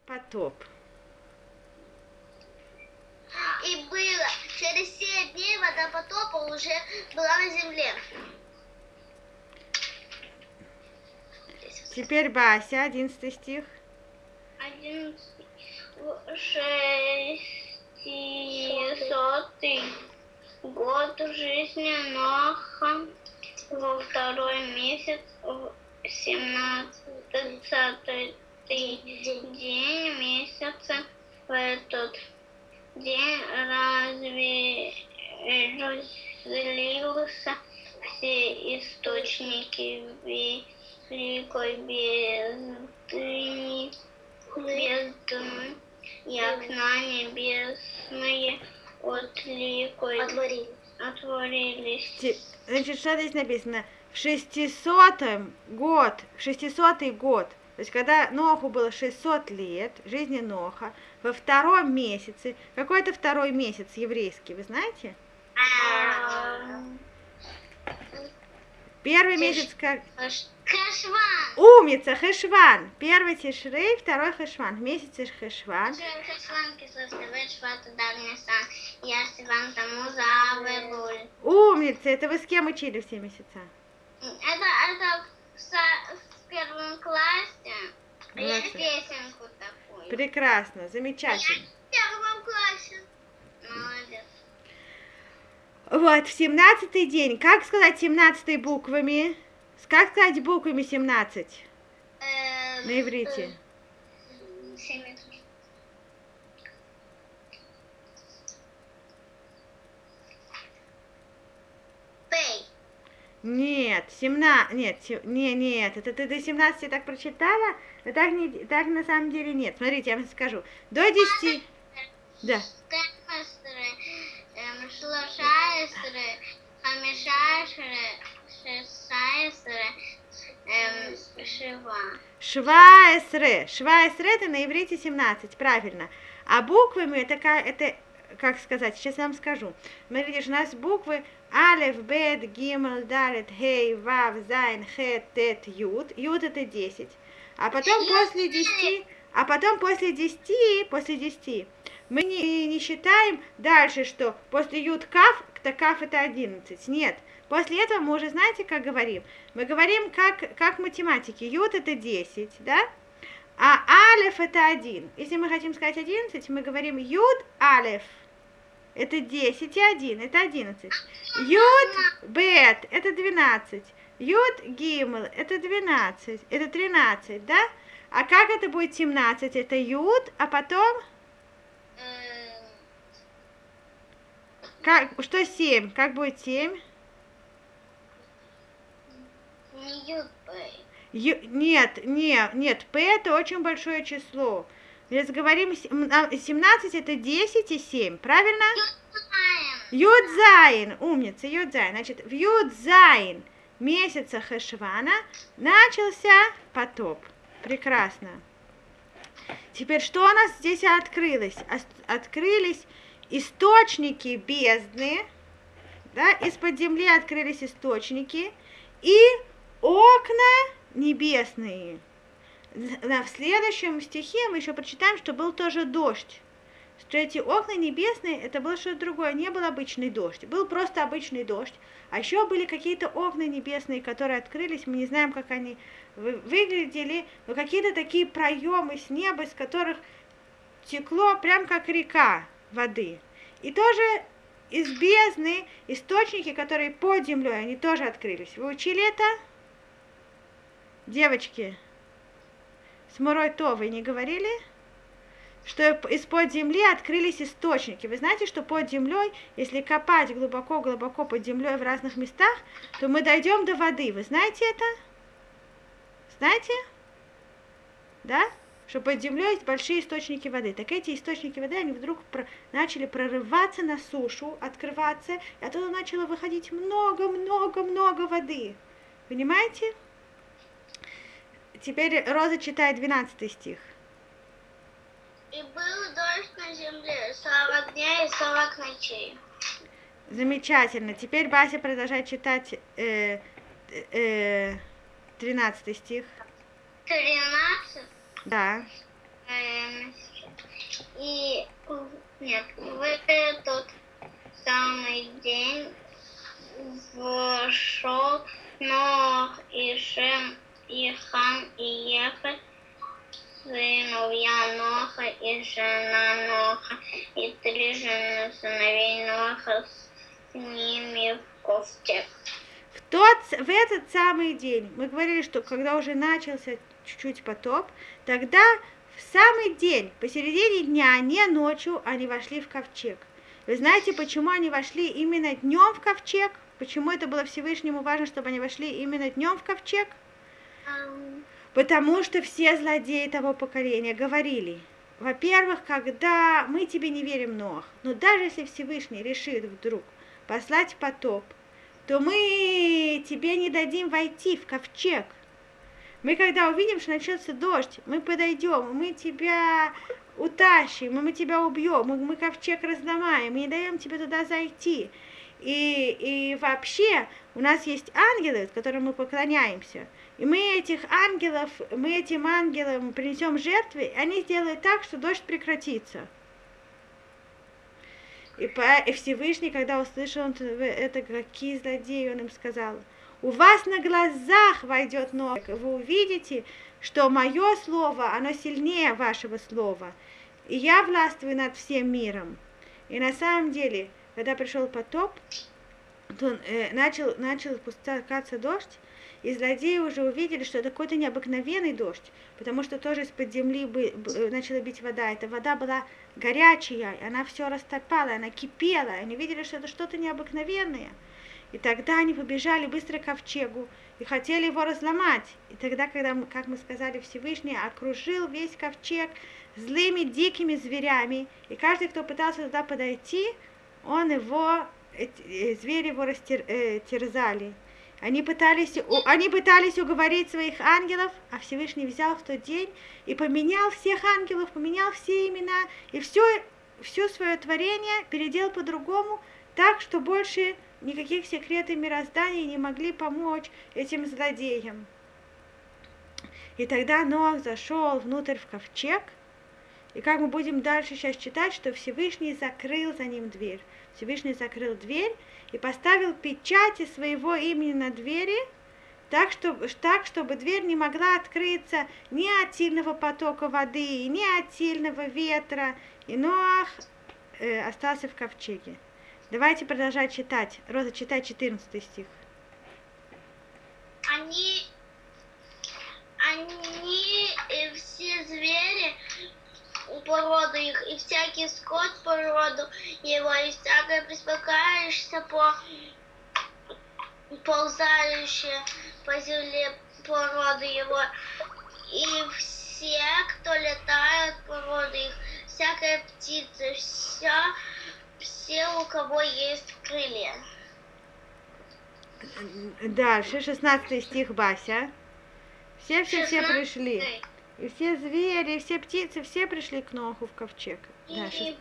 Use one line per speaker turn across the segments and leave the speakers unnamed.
Потоп.
И было, через 7 дней вода потопа уже была на земле.
Теперь Бася, 11 стих.
600 год жизни Ноха, во второй месяц, в 17-й день месяца, в этот день разлился все источники великой бездны, и окна небесные отворились.
Значит, что здесь написано? В 600-й год, то есть когда Ноху было 600 лет, жизни Ноха, во втором месяце, какой это второй месяц еврейский, вы знаете? Первый месяц как...
Хешван.
Умница, Хешван. Первый Тишрей, второй Хешван. В месяце Хешван. Умница, это вы с кем учили все месяца?
Это в первом классе. Я песенку такую.
Прекрасно, замечательно.
В первом классе. Молодец.
Вот, в 17-й день. Как сказать 17 буквами? Как сказать буквами 17 на иврите?
7 метров. Пей.
Нет, 17, нет, это ты до 17 так прочитала? Но так на самом деле нет. Смотрите, я вам скажу. До 10, да. 16 это на иврите 17, правильно. А буквами это как сказать, сейчас я вам скажу. Смотрите, у нас буквы Алеф, Бет, Гимел, Далет, Хей, Вав, Зайн, Хет, Тет, Юд. Юд это 10. А потом после 10 мы не считаем дальше, что после Юд Каф, то Каф это 11. Нет. После этого мы уже знаете, как говорим? Мы говорим как математики. Юд это 10, да? А Алеф это 1. Если мы хотим сказать 11, мы говорим Юд Алеф. Это 10 и 1, это 11. Юд Бет, это 12. Юд Гимл, это 12, это 13, да? А как это будет 17? Это Юд, а потом... Что 7? Как будет 7?
Не Юд,
Нет, П это очень большое число. Если говорим 17 это 10 и 7, правильно? Юдзайн, умница, Юдзайн. Значит, в Юдзайн месяца Хешвана начался потоп. Прекрасно. Теперь что у нас здесь открылось? Открылись источники бездны, да, из-под земли открылись источники и окна небесные. В следующем стихе мы еще прочитаем, что был тоже дождь. Что эти окна небесные, это было что-то другое, не был обычный дождь, был просто обычный дождь. А еще были какие-то окна небесные, которые открылись, мы не знаем, как они выглядели, но какие-то такие проемы с неба, из которых текло прям как река воды. И тоже из бездны источники, которые под землей, они тоже открылись. Вы учили это? Девочки, с Мурой Товой не говорили? Что из-под земли открылись источники. Вы знаете, что под землей, если копать глубоко-глубоко под землей в разных местах, то мы дойдем до воды. Вы знаете это? Знаете? Да? Что под землей есть большие источники воды. Так эти источники воды, они вдруг начали прорываться на сушу, открываться, и оттуда начало выходить много-много-много воды. Понимаете? Теперь Роза читает 12 стих.
И был дождь на земле 40 дней и 40 ночей.
Замечательно. Теперь Бася продолжает читать 13 стих.
13?
Да.
И нет, в этот самый день вошел Нох и Шем, и Хам, и Ефет, сыновья Ноха, и жена Ноха, и 3 жены сыновей Ноха с ними в ковчег.
В этот самый день, мы говорили, что когда уже начался чуть-чуть потоп, тогда в самый день, посередине дня, не ночью, они вошли в ковчег. Вы знаете, почему они вошли именно днем в ковчег? Почему это было Всевышнему важно, чтобы они вошли именно днем в ковчег? Потому что все злодеи того поколения говорили, во-первых, когда мы тебе не верим, Ноах, но даже если Всевышний решит вдруг послать потоп, то мы тебе не дадим войти в ковчег. Мы когда увидим, что начнется дождь, мы подойдем, мы тебя утащим, мы тебя убьем, мы ковчег разломаем, мы не даем тебе туда зайти. И вообще у нас есть ангелы, которым мы поклоняемся. И мы этим ангелам принесем жертвы, и они сделают так, что дождь прекратится. И Всевышний, когда услышал это, какие злодеи, он им сказал: у вас на глазах войдет Нох, вы увидите, что мое слово, оно сильнее вашего слова, и я властвую над всем миром. И на самом деле, когда пришел потоп, то начал спускаться дождь, и злодеи уже увидели, что это какой-то необыкновенный дождь, потому что тоже из-под земли начала бить вода. Эта вода была горячая, она все растопала, она кипела. Они видели, что это что-то необыкновенное. И тогда они побежали быстро к ковчегу и хотели его разломать. И тогда, когда, как мы сказали, Всевышний окружил весь ковчег злыми дикими зверями, и каждый, кто пытался туда подойти, звери его терзали. Они пытались уговорить своих ангелов, а Всевышний взял в тот день и поменял всех ангелов, поменял все имена, и все свое творение переделал по-другому, так, что больше никаких секретов мироздания не могли помочь этим злодеям. И тогда Ноах зашел внутрь в ковчег, и как мы будем дальше сейчас читать, что Всевышний закрыл за ним дверь. Всевышний закрыл дверь и поставил печати своего имени на двери, так, чтобы дверь не могла открыться ни от сильного потока воды, ни от сильного ветра. И Ноах остался в ковчеге. Давайте продолжать читать. Роза, читай 14 стих.
Они и все звери породу их, и всякий скот породу его, и всякое беспокоящееся ползающее по земле породу его, и все, кто летает породу их, всякая птица, все, у кого есть крылья.
Дальше, 16 стих, Бася. Все пришли. И все звери, и все птицы, все пришли к Ноху в ковчег.
И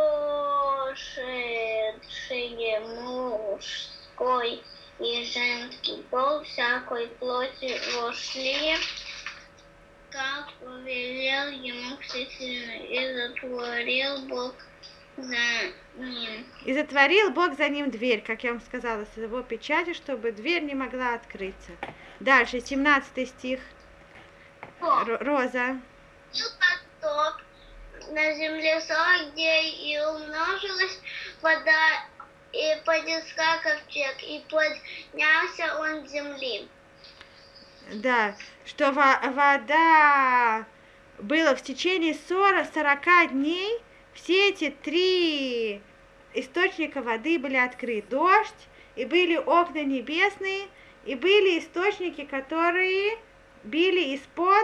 вошедшие мужской и женский пол всякой плоти вошли, как повелел ему Всесильный, и затворил Бог за ним.
И затворил Бог за ним дверь, как я вам сказала, с его печатью, чтобы дверь не могла открыться. Дальше, 17 стих. Роза.
И потоп на земле 40 дней, и умножилась вода, и поднесла ковчег, и поднялся он с земли.
Да, что вода была в течение 40 дней, все эти 3 источника воды были открыты. Дождь, и были окна небесные, и были источники, которые били из-под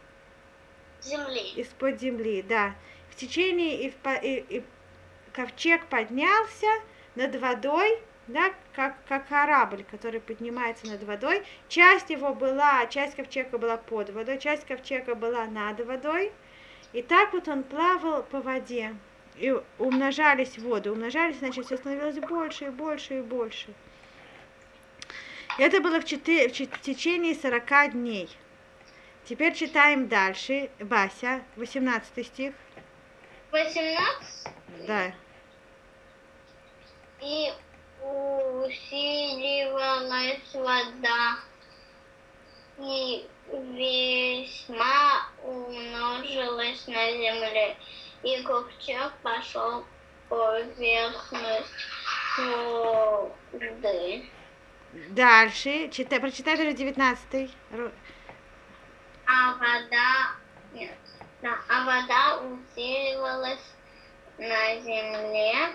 земли, да. В течение и ковчег поднялся над водой, да, как корабль, который поднимается над водой. Часть ковчега была под водой, часть ковчега была над водой. И так вот он плавал по воде. И умножались воды. Значит, все становилось больше и больше и больше. Это было в течение 40 дней. Теперь читаем дальше. Бася, 18 стих.
18.
Да.
И усиливалась вода, и весьма умножилась на земле, и ковчег пошел поверхность воды.
Дальше. Прочитай даже 19.
А вода усиливалась на земле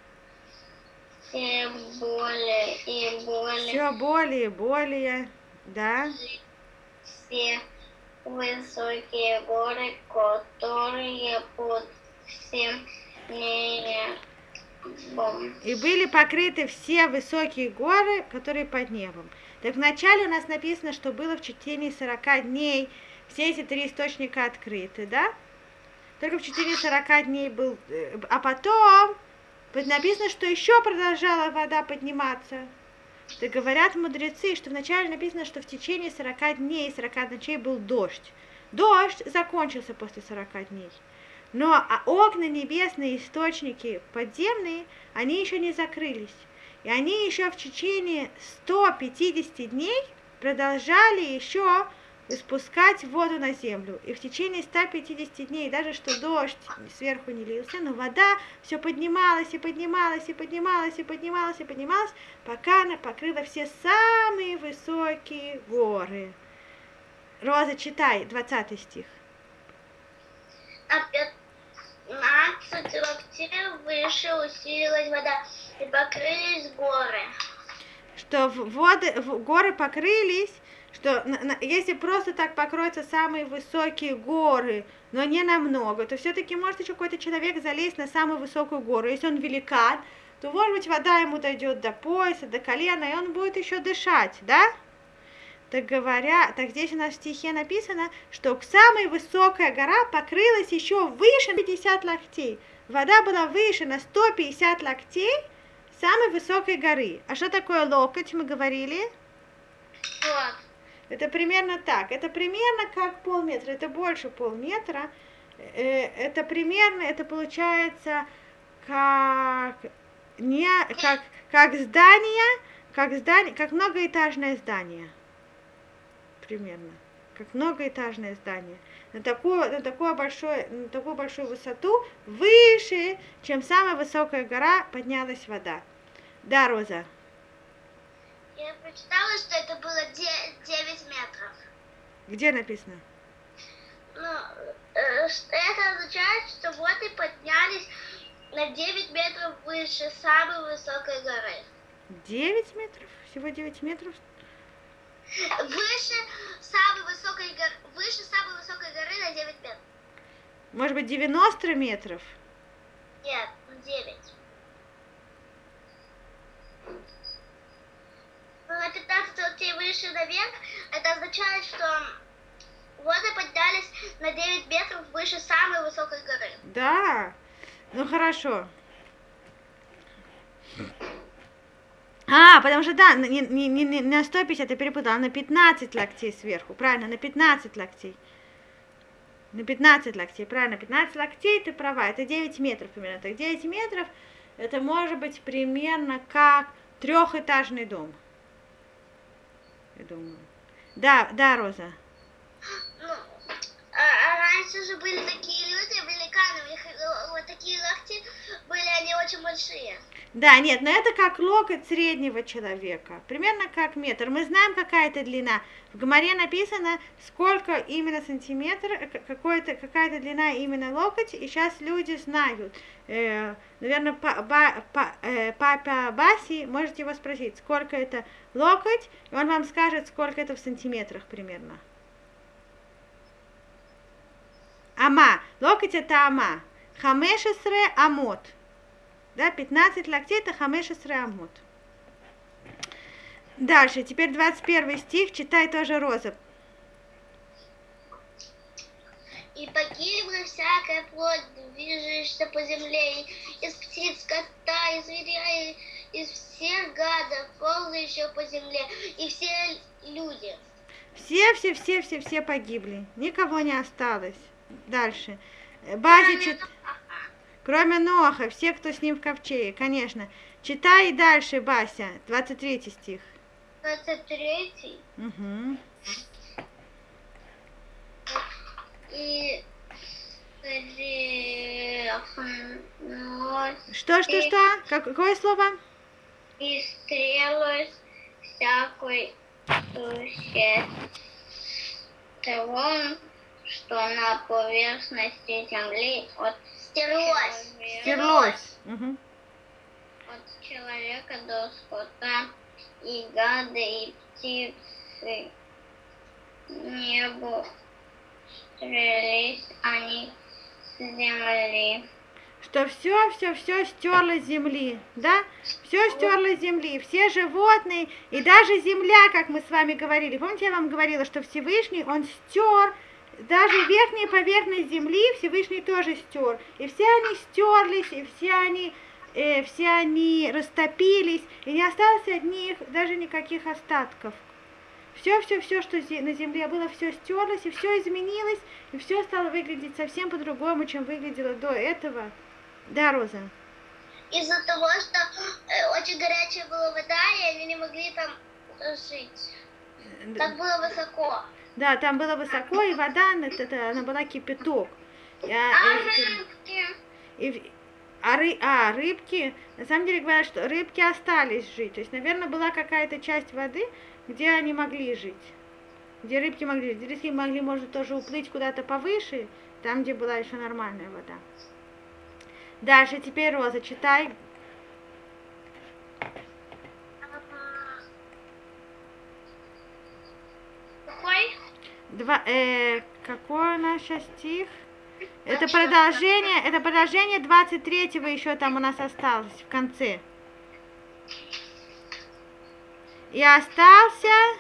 все более и более.
Все более и более. Да.
Все высокие горы, которые под всем небом.
И были покрыты все высокие горы, которые под небом. Так вначале у нас написано, что было в течение 40 дней все эти 3 источника открыты, да? Только в течение 40 дней был... А потом написано, что еще продолжала вода подниматься. Так говорят мудрецы, что вначале написано, что в течение 40 дней и 40 ночей был дождь. Дождь закончился после 40 дней. Но окна небесные, источники подземные, они еще не закрылись. И они еще в течение 150 дней продолжали еще спускать воду на землю. И в течение 150 дней, даже что дождь сверху не лился, но вода все поднималась и поднималась, и поднималась, и поднималась, и поднималась, пока она покрыла все самые высокие горы. Роза, читай, 20 стих.
А 15 локтей выше усилилась вода, и покрылись горы.
Что горы покрылись, что если просто так покроются самые высокие горы, но не намного, то все-таки может еще какой-то человек залезть на самую высокую гору. Если он великан, то, может быть, вода ему дойдет до пояса, до колена, и он будет еще дышать, да? Так здесь у нас в стихе написано, что самая высокая гора покрылась еще выше 50 локтей. Вода была выше на 150 локтей самой высокой горы. А что такое локоть, мы говорили?
Вот.
Это примерно так. Это примерно как полметра. Это больше полметра. Это примерно, это получается как здание, как многоэтажное здание. Примерно. Как многоэтажное здание. На такую большую высоту, выше, чем самая высокая гора, поднялась вода. Да, Роза?
Я прочитала, что это было 9 метров.
Где написано?
Это означает, что воды поднялись на 9 метров выше самой высокой горы.
9 метров? Всего 9 метров?
Выше самой высокой горы на 9 метров.
Может быть, 90 метров?
Нет, 9. На 15 локтей выше наверх, это означает, что воды поднялись на 9 метров выше самой высокой горы.
Да, ну хорошо. Потому что, да, не на 150 я перепутала, а на 15 локтей сверху. Правильно, на 15 локтей. На 15 локтей, правильно, 15 локтей, ты права, это 9 метров примерно. Так 9 метров, это может быть примерно как 3-этажный дом. Я думаю. Да, Роза.
Раньше же были такие люди, великаны, у них вот такие локти были, они очень большие.
Да, нет, но это как локоть среднего человека, примерно как метр. Мы знаем, какая это длина. В Гемаре написано, сколько именно сантиметр, какая-то длина именно локоть, и сейчас люди знают. Наверное, папа Баси, можете его спросить, сколько это локоть, и он вам скажет, сколько это в сантиметрах примерно. Ама. Локоть это ама. Хамешесре амот. Да, 15 локтей это хамешесре амот. Дальше, теперь 21 стих, читай тоже, Роза.
И погибла всякая плоть, движущаяся по земле, из птиц, скота, из зверя, из всех гадов, ползающих по земле, и все люди.
Все погибли. Никого не осталось. Дальше. Бася кроме Ноаха, все, кто с ним в ковчеге, конечно. Читай дальше, Бася, 23 стих.
23.
Угу.
И
Что? Какое слово?
И стрелы всякой существом, что на поверхности земли
Стерлось. Угу.
От человека до скота, и гады, и птицы небу стрелись они с земли.
Что все стерло с земли, да? Все стерло с земли, все животные и даже земля, как мы с вами говорили. Помните, я вам говорила, что Всевышний, он стер, даже верхняя поверхность земли Всевышний тоже стер. И все они стерлись, и все они растопились, и не осталось от них даже никаких остатков. Все, что на земле было, все стерлось, и все изменилось, и все стало выглядеть совсем по-другому, чем выглядело до этого. Да, Роза?
Из-за того, что очень горячая была вода, и они не могли там жить. Так было высоко.
Да, там было высоко, и вода, она была кипяток. Рыбки, на самом деле говорят, что рыбки остались жить. То есть, наверное, была какая-то часть воды, где они могли жить. Где рыбки могли жить. Рыбки могли, может, тоже уплыть куда-то повыше, там, где была еще нормальная вода. Дальше, теперь, Роза, читай.
Какой?
Какой у нас сейчас стих? Это продолжение 23-го еще там у нас осталось в конце. И остался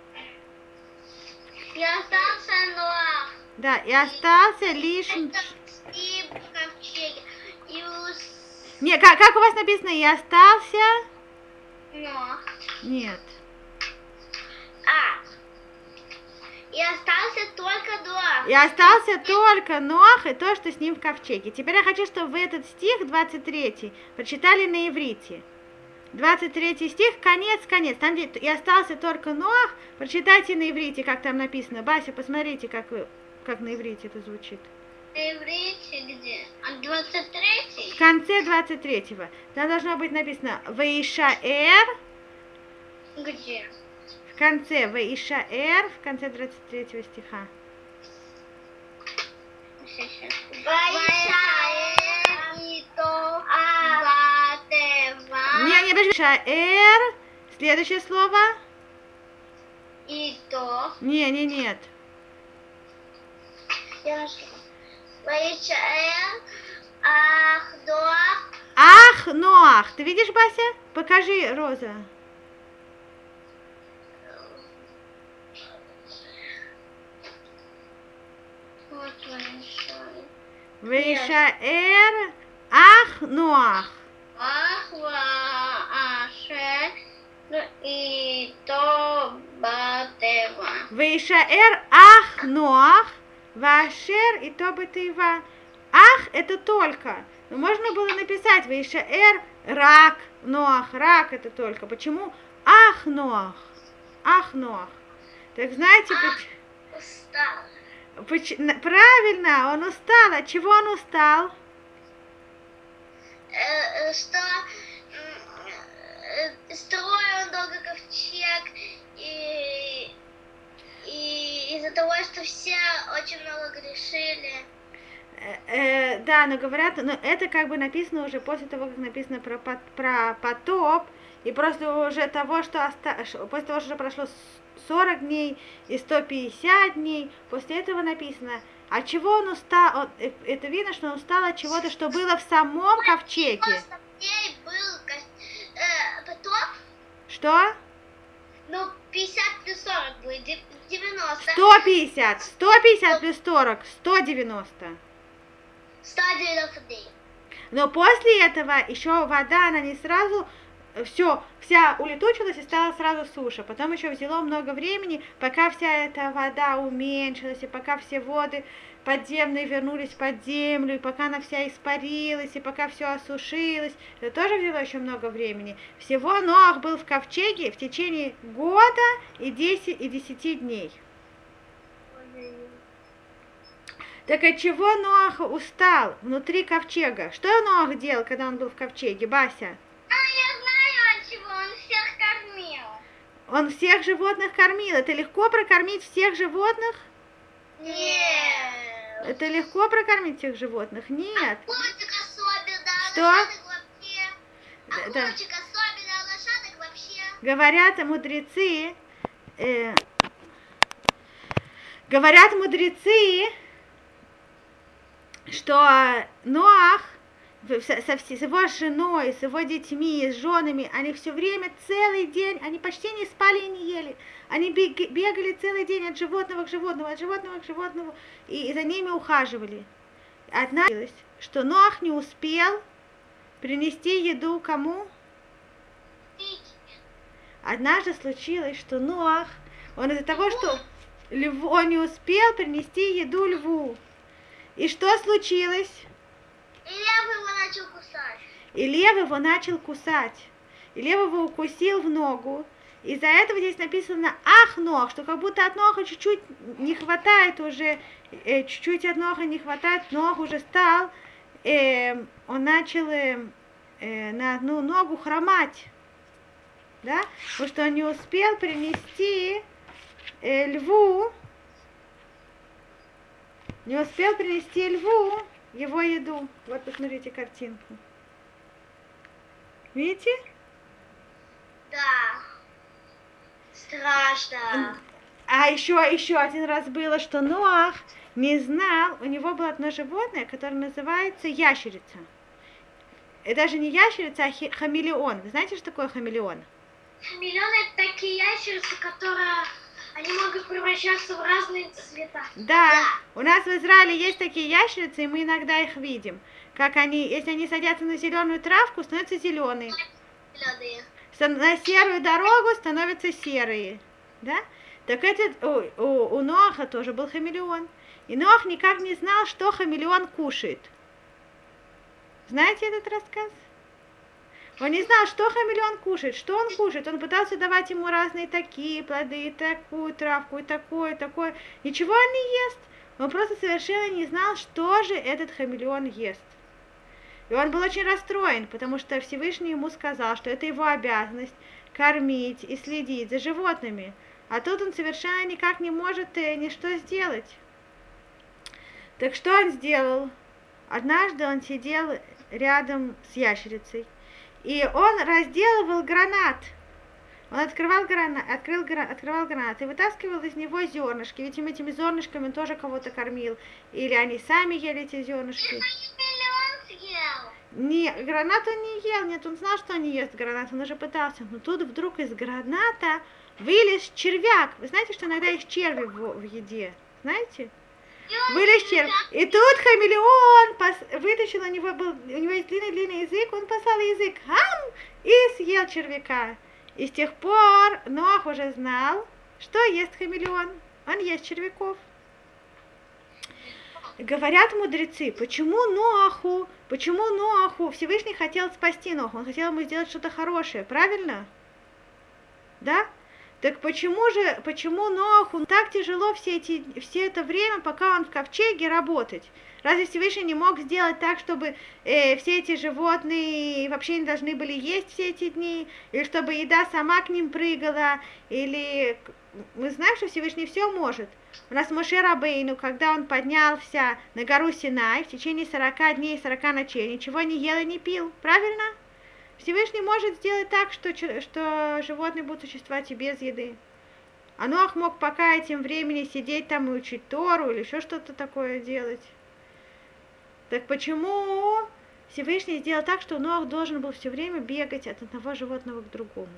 Ноах.
Да, и остался лишь...
И в ковчеге.
Не, как у вас написано? И остался...
Ноах.
Нет.
И остался только Ноах.
И остался только Ноах и то, что с ним в ковчеге. Теперь я хочу, чтобы вы этот стих 23 прочитали на иврите. 23 стих, конец. Там, где и остался только Ноах, прочитайте на иврите, как там написано. Бася, посмотрите, как на иврите это звучит.
На иврите где? 23?
В конце 23-го. Там должно быть написано «Ваишаэр».
Где?
В конце «Ваишаэр», в конце 23 стиха.
Ваишаэр и то батева.
Не, подожди. «Шаэр». Следующее слово.
И то.
Нет.
Я нашла. Ваишаэр, Ноах.
Ах, Ноах. Ты видишь, Бася? Покажи, Роза.
Вот
Ваишаэр, ах, Ноах.
Ашер и то батева.
Ваишаэр, ах, Ноах. Вашер и то бытыва. Ах, это только. Но можно было написать Ваишаэр, рак, Ноах. Рак это только. Почему? Ах, Ноах. Так знаете,
Устал.
правильно, он устал. От чего он устал?
Что строил долго ковчег, и из-за того, что все очень много грешили.
Да, но говорят, но это как бы написано уже после того, как написано про потоп, и после уже того, что после того, что прошло 40 дней и 150 дней, после этого написано, от чего он устал, это видно, что он устал от чего-то, что было в самом ковчеге.
90 дней был потоп.
Что?
Ну, 50 плюс 40 будет, 90.
150 плюс 40, 190.
190 дней.
Но после этого еще вода, она не сразу вся улетучилась и стала сразу суша. Потом еще взяло много времени, пока вся эта вода уменьшилась, и пока все воды подземные вернулись под землю, и пока она вся испарилась, и пока все осушилось. Это тоже взяло еще много времени. Всего Ноах был в ковчеге в течение года и 10 дней. Так от чего Ноах устал внутри ковчега? Что Ноах делал, когда он был в ковчеге, Бася?
Я знаю, от чего он всех кормил.
Он всех животных кормил. Это легко прокормить всех животных?
Нет.
Это легко прокормить всех животных? Нет.
Курочек особенно,
Что?
лошадок вообще.
Да.
Курочек особенно, лошадок вообще.
Говорят мудрецы, что Ноах с его женой, с его детьми, с женами, они все время, целый день, они почти не спали и не ели. Они бегали целый день от животного к животному, от животного к животному, и за ними ухаживали. Однажды, что Ноах не успел принести еду кому? Однажды случилось, что Ноах, он из-за того, что он не успел принести еду льву. И что случилось?
И лев его начал кусать.
И лев его начал кусать. И лев его укусил в ногу. Из-за этого здесь написано «ах, Ноах», что как будто от Ноаха чуть-чуть не хватает уже, чуть-чуть от Ноаха не хватает, Ноах уже стал, он начал на одну ногу хромать, да, потому что он не успел принести льву его еду. Вот посмотрите картинку. Видите?
Да. Страшно.
А еще один раз было, что Ноах не знал, у него было одно животное, которое называется ящерица. И даже не ящерица, а хамелеон. Вы знаете, что такое хамелеон?
Хамелеоны — это такие ящерицы, которые они могут превращаться в разные цвета.
Да, у нас в Израиле есть такие ящерицы, и мы иногда их видим. Как они, если они садятся на зеленую травку, становятся зеленые.
Зеленые.
На серую дорогу становятся серые. Да? Так у Ноаха тоже был хамелеон. И Ноах никак не знал, что хамелеон кушает. Знаете этот рассказ? Он не знал, что хамелеон кушает, что он кушает. Он пытался давать ему разные такие плоды, такую травку, и такое. Ничего он не ест. Он просто совершенно не знал, что же этот хамелеон ест. И он был очень расстроен, потому что Всевышний ему сказал, что это его обязанность кормить и следить за животными. А тут он совершенно никак не может ничто сделать. Так что он сделал? Однажды он сидел рядом с ящерицей, и он разделывал гранат. Он открывал гранат и вытаскивал из него зернышки. Ведь этими зернышками он тоже кого-то кормил. Или они сами ели эти зернышки. Не, гранат он не ел, нет, он знал, что он не ест гранат, он уже пытался. Но тут вдруг из граната вылез червяк. Вы знаете, что иногда есть черви в еде? Знаете? Вылез червь. И тут хамелеон вытащил, у него есть длинный язык, он послал язык, и съел червяка. И с тех пор Ноах уже знал, что ест хамелеон. Он ест червяков. Говорят мудрецы, почему Ноаху Всевышний хотел спасти Ноаха, он хотел ему сделать что-то хорошее, правильно? Да? Так почему Ноаху так тяжело все это время, пока он в ковчеге, работать? Разве Всевышний не мог сделать так, чтобы все эти животные вообще не должны были есть все эти дни? Или чтобы еда сама к ним прыгала? Или мы знаем, что Всевышний все может. У нас Моше Рабейну, когда он поднялся на гору Синай, в течение 40 дней и 40 ночей, ничего не ел и не пил, правильно? Всевышний может сделать так, что животные будут существовать и без еды. А Ноах мог пока этим временем сидеть там и учить Тору или еще что-то такое делать. Так почему Всевышний сделал так, что Ноах должен был все время бегать от одного животного к другому?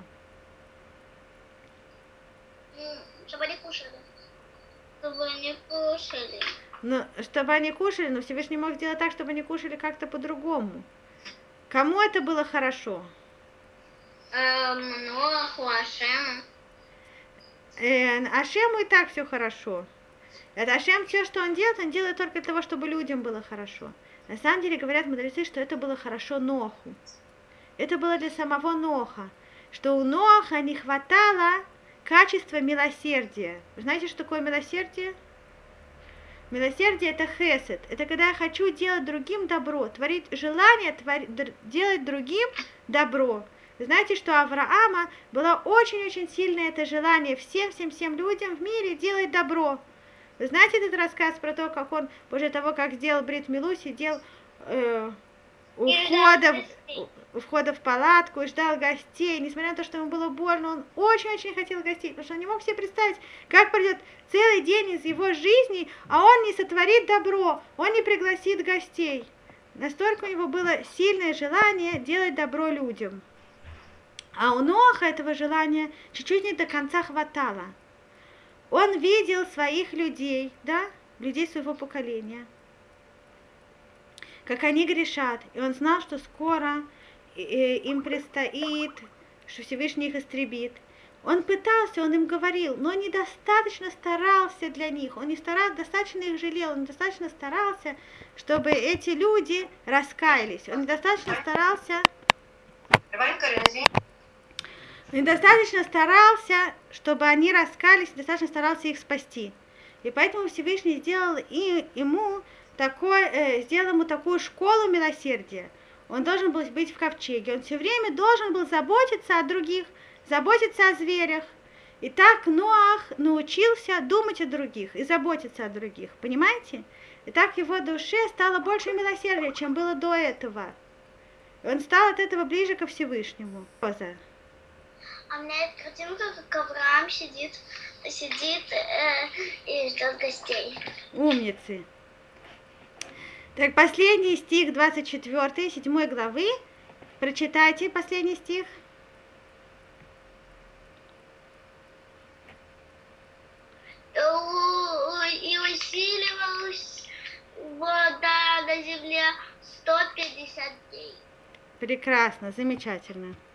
Чтобы они кушали. Чтобы они кушали.
Чтобы они кушали, но Всевышний мог сделать так, чтобы они кушали как-то по-другому. Кому это было хорошо?
Ноху, Ашему.
Ашему и так все хорошо. Это Ашем, все, что он делает только для того, чтобы людям было хорошо. На самом деле говорят мудрецы, что это было хорошо Ноху. Это было для самого Ноха, что у Ноха не хватало качества милосердия. Вы знаете, что такое милосердие? Милосердие – это хесед. Это когда я хочу делать другим добро, творить желание делать другим добро. Вы знаете, что у Авраама было очень-очень сильное это желание всем людям в мире делать добро. Вы знаете этот рассказ про то, как он после того, как сделал брит милу, сидел у входа в палатку и ждал гостей. Несмотря на то, что ему было больно, он очень-очень хотел гостей, потому что он не мог себе представить, как пройдет целый день из его жизни, а он не сотворит добро, он не пригласит гостей. Настолько у него было сильное желание делать добро людям. А у Ноха этого желания чуть-чуть не до конца хватало. Он видел своих людей, да, людей своего поколения, как они грешат, и он знал, что скоро им предстоит, что Всевышний их истребит. Он пытался, он им говорил, но недостаточно старался для них, он не старался, достаточно их жалел, он недостаточно старался, чтобы эти люди раскаялись, он недостаточно старался, чтобы они раскаялись, недостаточно старался их спасти. И поэтому Всевышний сделал ему такую школу милосердия. Он должен был быть в ковчеге. Он все время должен был заботиться о других, заботиться о зверях. И так Ноах научился думать о других и заботиться о других. Понимаете? И так в его душе стало больше милосердия, чем было до этого. И он стал от этого ближе ко Всевышнему.
А у меня есть картинка, как Авраам сидит и ждет гостей.
Умницы. Так, последний стих 24, 7 главы. Прочитайте последний стих.
И усиливалась вода на земле 150 дней.
Прекрасно, замечательно.